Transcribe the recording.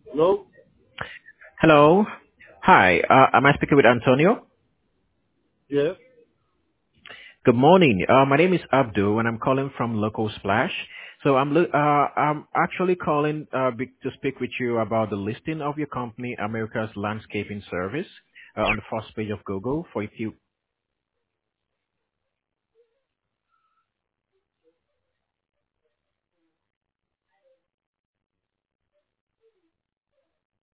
No? Hello. Hi. Am I speaking with Antonio? Yes. Good morning. My name is Abdul, and I'm calling from Local Splash. So I'm actually calling to speak with you about the listing of your company, America's Landscaping Service, on the first page of Google for a few